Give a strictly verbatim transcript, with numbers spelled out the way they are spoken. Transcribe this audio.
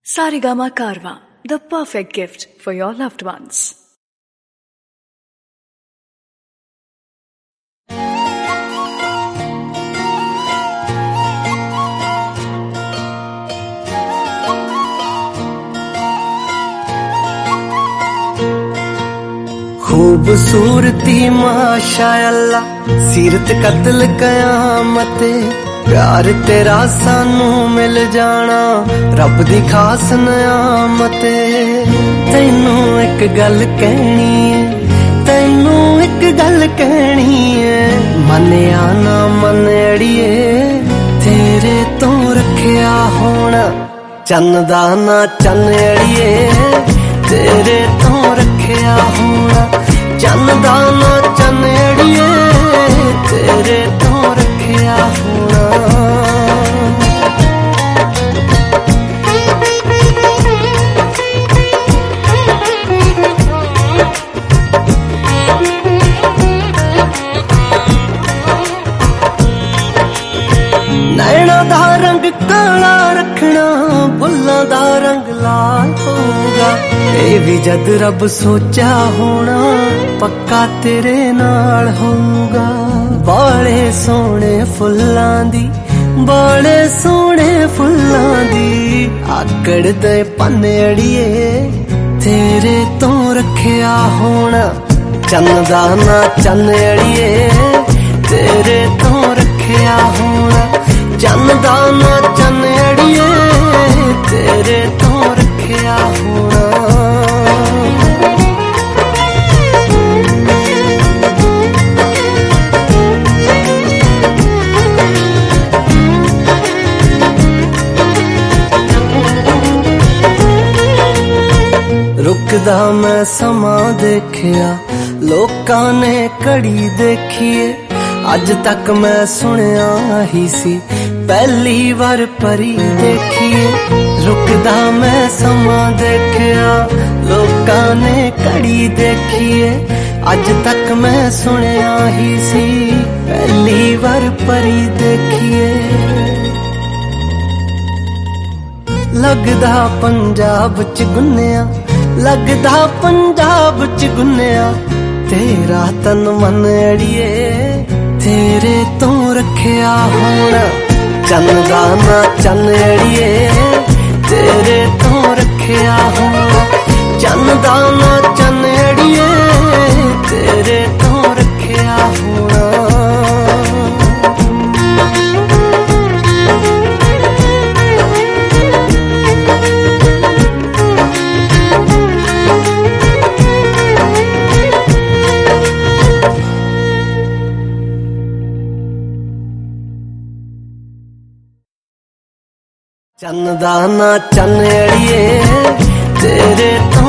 Saregama Karwa, the perfect gift for your loved ones. खूबसूरती माशाअल्लाह सीरत कत्ल कयामत प्यार तेरा सानू मिल जाना रब दी खास नियामत तैनू एक गल कहनी है तैनू एक गल कहनी है मनिया ना मन अड़िए तेरे तो रखिया होना चन्न दा ना चन्न अड़िए तेरे तो रखिया होना चन्न दा ना चन्न अड़िए तेरे तो रखिया होना। नैना दा रंग काला रखना बुल्लां दा रंग लाल होगा ये भी जद रब सोचा होना पक्का तेरे नाल होगा। बड़े सोने फुल्लां दी बड़े सोने फुल्लां दी आकड़ दे पन्ने अड़िए तेरे तो रखिया होना चन्न दा ना चन्न अड़िए तेरे तो रखिया होना चन्न दा ना चन्न अड़िए तेरे तो रखिया होना। रुकदा मैं समा देखिया लोकां ने घड़ी देखिए अज तक मैं सुनिया ही सी पहली बार परी देखिए। रुकदा मैं समा देखिया लोकां ने घड़ी देखिए अज तक मैं सुनिया ही सी पहली बार परी देखिए। लगदा पंजाब च गुन्निया लगदा पंजाब च गुन्निया तेरा तन मन अड़िए तेरे तो रखिया होना चन्न दा ना चन्न अड़िए तेरे तो रखिया होना चन्न दा ना चन्न अड़िए तेरे तो रखिया होना। चन्न दा ना चन्न अड़िए तेरे तो